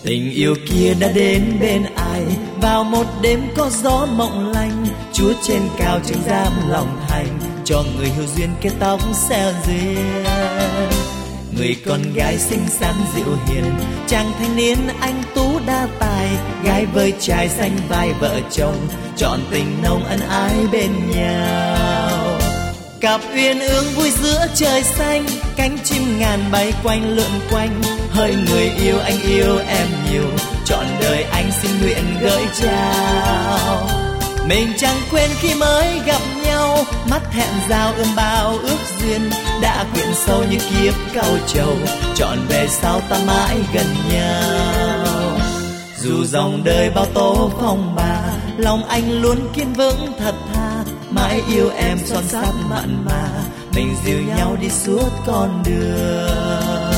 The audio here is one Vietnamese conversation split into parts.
Tình yêu kia đã đến bên ai vào một đêm có gió mộng lanh. Chúa trên cao chứng giam lòng thành, cho người hữu duyên kết tóc xeo duyên. Người con gái xinh xắn dịu hiền, chàng thanh niên anh tú đa tài. Gái với trai xanh vai vợ chồng, trọn tình nồng ân ái bên nhau. Cặp uyên ương vui giữa trời xanh, cánh chim ngàn bay quanh lượn quanh. Hỡi người yêu anh yêu em nhiều, trọn đời anh xin nguyện gửi trao. Mình chẳng quên khi mới gặp nhau, mắt hẹn giao ươm bao ước duyên. Đã quyện sâu như kiếp cau trầu, trọn về sau ta mãi gần nhau. Dù dòng đời bao tố phong ba, lòng anh luôn kiên vững thật thà. Mãi yêu em son sắt mặn mà, mình dìu nhau đi suốt con đường.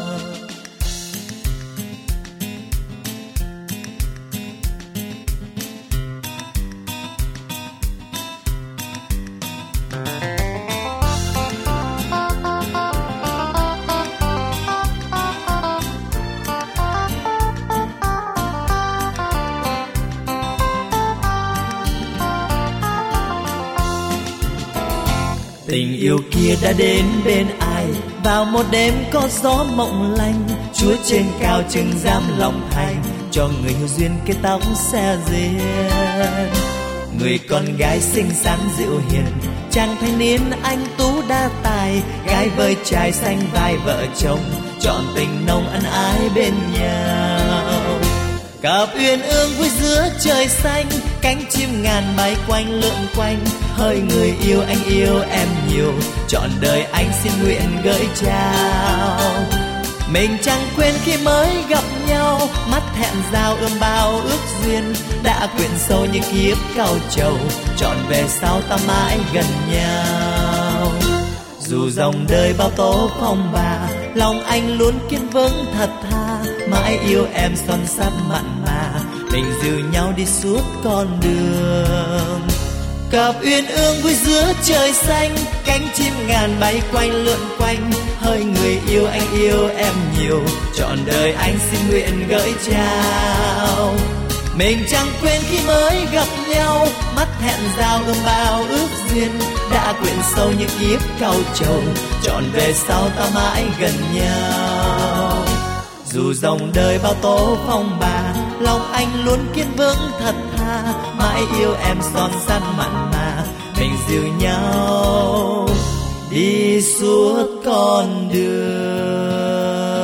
Tình yêu kia đã đến bên ai vào một đêm có gió mộng lanh. Chúa trên cao chứng giam lòng thành, cho người hữu duyên kết tóc xe duyên. Người con gái xinh xắn dịu hiền, chàng thanh niên anh tú đa tài. Gái với trai xanh vai vợ chồng, trọn tình nồng ân ái bên nhau. Cặp uyên ương vui giữa trời xanh, cánh chim ngàn bay quanh lượn quanh. Hỡi người yêu anh yêu em nhiều, trọn đời anh xin nguyện gửi trao. Mình chẳng quên khi mới gặp nhau, mắt hẹn giao ươm bao ước duyên. Đã quyện sâu như kiếp cau trầu, trọn về sau ta mãi gần nhau. Dù dòng đời bao tố phong ba, lòng anh luôn kiên vững thật thà. Mãi yêu em son sắt mặn mà, mình dìu nhau đi suốt con đường. Cặp uyên ương vui giữa trời xanh, cánh chim ngàn bay quanh lượn quanh. Hỡi người yêu anh yêu em nhiều, trọn đời anh xin nguyện gửi trao. Mình chẳng quên khi mới gặp nhau, mắt hẹn giao ươm bao ước duyên. Đã quyện sâu như kiếp cau trầu, trọn về sau ta mãi gần nhau. Dù dòng đời bao tố phong ba, lòng anh luôn kiên vững thật thà. Mãi yêu em son sắt mặn mà, mình dìu nhau đi suốt con đường.